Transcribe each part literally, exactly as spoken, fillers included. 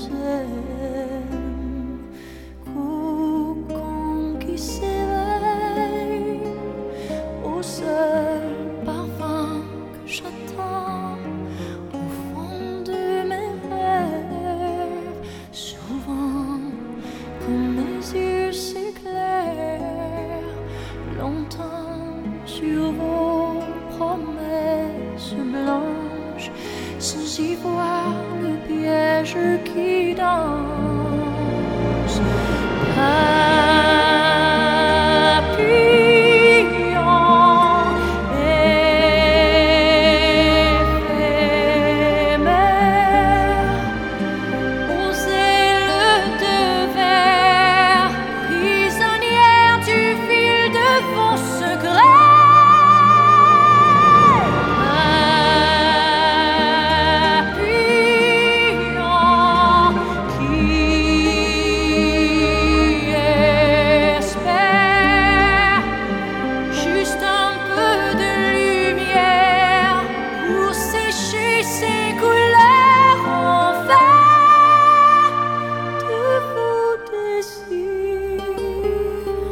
aime. Coucou qui s'éveille au seul parfum que j'attends au fond de mes rêves. Souvent, quand mes yeux s'éclairent, longtemps sur vos promesses blanches, sans y voir le piège qui danse. Papillon éphémère, aux ailes de verre, prisonnière du fil de vos secrets. Ces couleurs en fait de vos désirs.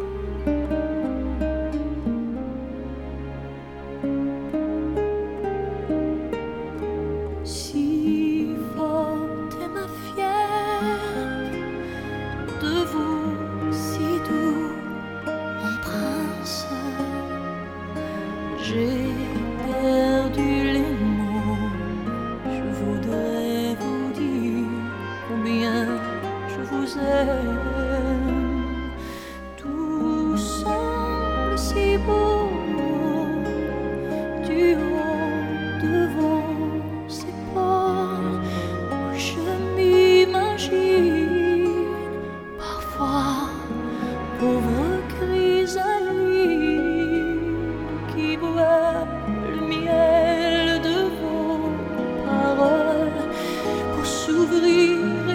Si forte est ma fière de vous, si doux, mon prince, j'ai perdu les mots. Je voudrais vous dire combien je vous aime. Tout semble si beau du haut de vos épaules. Je m'imagine parfois pauvre chrysalide qui boit le miel de vos paroles pour s'ouvrir